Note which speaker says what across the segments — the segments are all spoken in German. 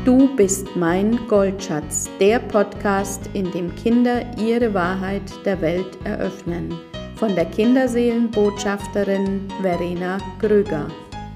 Speaker 1: Du bist mein Goldschatz, der Podcast, in dem Kinder ihre Wahrheit der Welt eröffnen. Von der Kinderseelenbotschafterin Verena Gröger.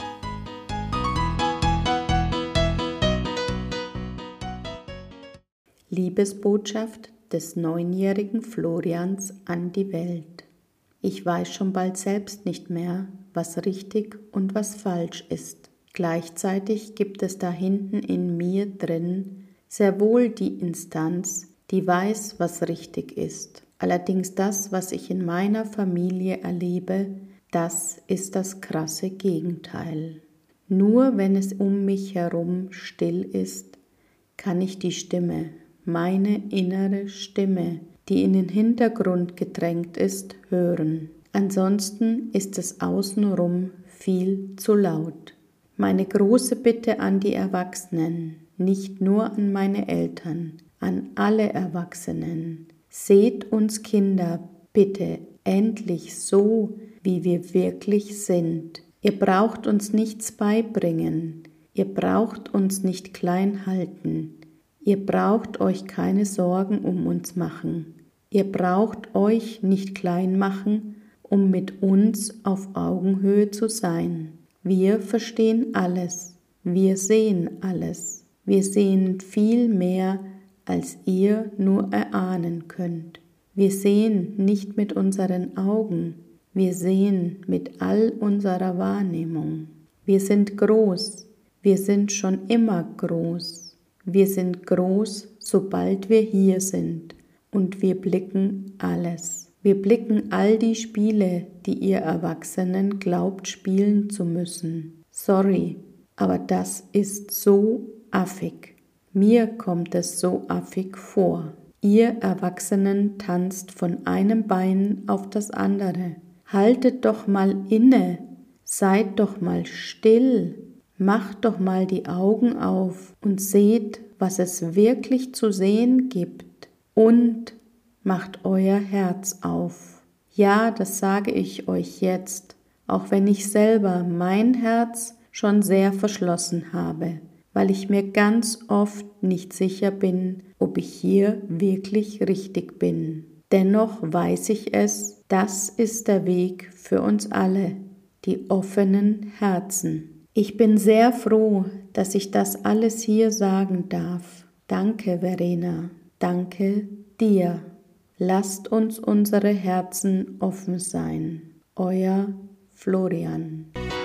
Speaker 1: Liebesbotschaft des 9-jährigen Florians an die Welt. Ich weiß schon bald selbst nicht mehr, was richtig und was falsch ist. Gleichzeitig gibt es da hinten in mir drin sehr wohl die Instanz, die weiß, was richtig ist. Allerdings das, was ich in meiner Familie erlebe, das ist das krasse Gegenteil. Nur wenn es um mich herum still ist, kann ich die Stimme, meine innere Stimme, die in den Hintergrund gedrängt ist, hören. Ansonsten ist es außenrum viel zu laut. Meine große Bitte an die Erwachsenen, nicht nur an meine Eltern, an alle Erwachsenen: Seht uns Kinder bitte endlich so, wie wir wirklich sind. Ihr braucht uns nichts beibringen, ihr braucht uns nicht klein halten, ihr braucht euch keine Sorgen um uns machen, ihr braucht euch nicht klein machen, um mit uns auf Augenhöhe zu sein. Wir verstehen alles, wir sehen alles, wir sehen viel mehr, als ihr nur erahnen könnt. Wir sehen nicht mit unseren Augen, wir sehen mit all unserer Wahrnehmung. Wir sind groß, wir sind schon immer groß. Wir sind groß, sobald wir hier sind, und wir blicken alles. Wir blicken all die Spiele, die ihr Erwachsenen glaubt spielen zu müssen. Sorry, aber das ist so affig. Mir kommt es so affig vor. Ihr Erwachsenen tanzt von einem Bein auf das andere. Haltet doch mal inne, seid doch mal still, macht doch mal die Augen auf und seht, was es wirklich zu sehen gibt, und macht euer Herz auf. Ja, das sage ich euch jetzt, auch wenn ich selber mein Herz schon sehr verschlossen habe, weil ich mir ganz oft nicht sicher bin, ob ich hier wirklich richtig bin. Dennoch weiß ich es, das ist der Weg für uns alle, die offenen Herzen. Ich bin sehr froh, dass ich das alles hier sagen darf. Danke, Verena. Danke dir. Lasst uns unsere Herzen offen sein. Euer Florian.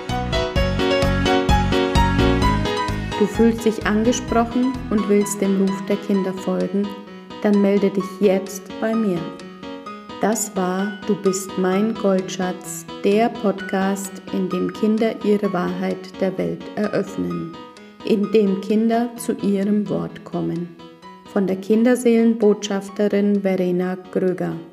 Speaker 1: Du fühlst dich angesprochen und willst dem Ruf der Kinder folgen? Dann melde dich jetzt bei mir. Das war Du bist mein Goldschatz, der Podcast, in dem Kinder ihre Wahrheit der Welt eröffnen, in dem Kinder zu ihrem Wort kommen. Von der Kinderseelenbotschafterin Verena Gröger.